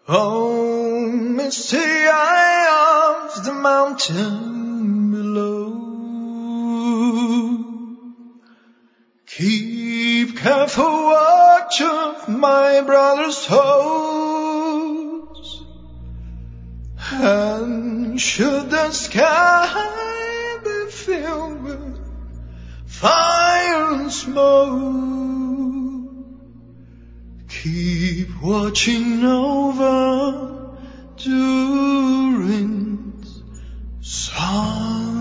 Oh, misty eye of the mountain below, keep careful watch of my brother's hosts, and should the sky be filled with fire and smoke, keep watching over Durin's song.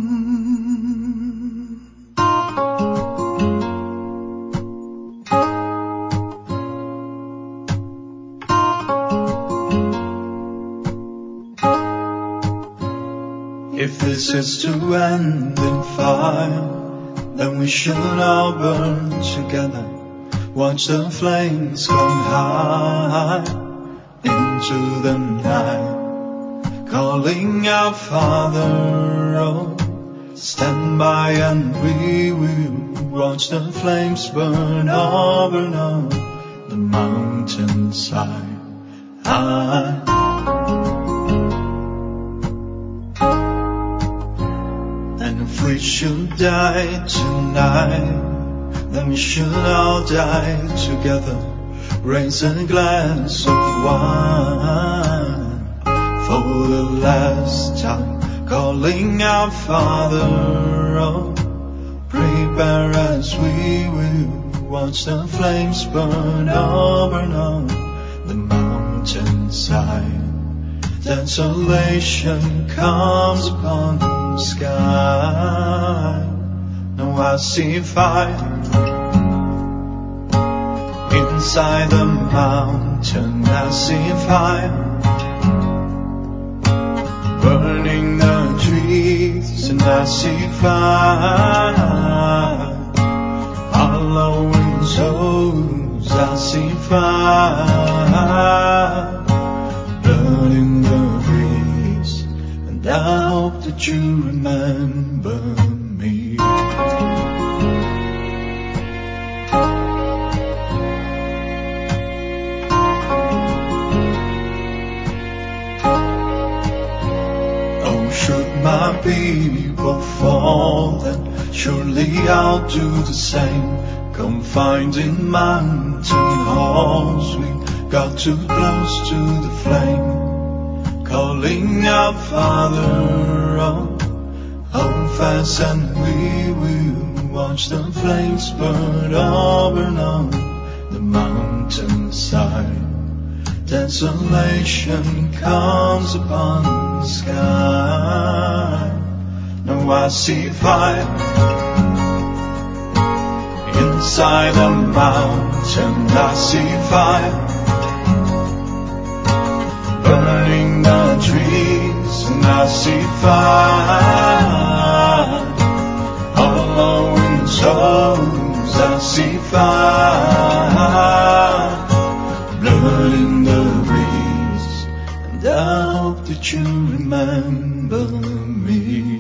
If this is to end in fire, then we should all burn together. Watch the flames come high into the night, calling out, Father, oh, stand by and we will watch the flames burn over on the mountainside. And if we should die tonight, then we should all die together. Raise a glass of wine for the last time, calling out, Father, oh, prepare as we will watch the flames burn over on the mountainside. Desolation comes upon the sky. Now I see fire inside the mountain. I see fire burning the trees, and I see fire following souls. I see fire blood in the breeze, and I hope that you remember me. Oh, should my people fall, then surely I'll do the same. Confined in mountain halls, we got too close to the flame, calling out, Father, oh, hold fast and we will watch the flames burn over on the mountainside. Desolation comes upon the sky. Now I see fire inside the mountain. I see fire burning the trees, and I see fire following souls. I see fire blood in the breeze, and I hope that you remember me.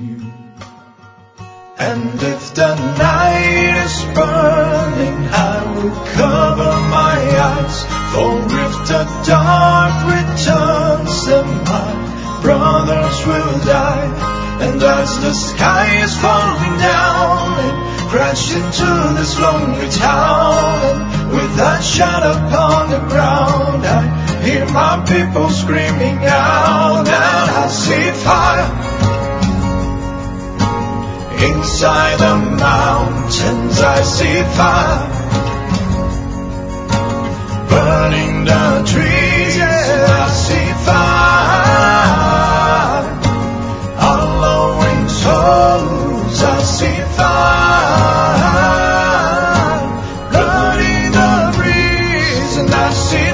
And if the night is burning, I will cover my eyes, for if the dark returns, then my brothers will die. And as the sky is falling down and crash into this lonely town, and with that shadow upon the ground, I hear my people screaming out, and I see fire inside the mountains. I see fire burning the trees. I see fire following souls. I see fire blood in the breeze, and I see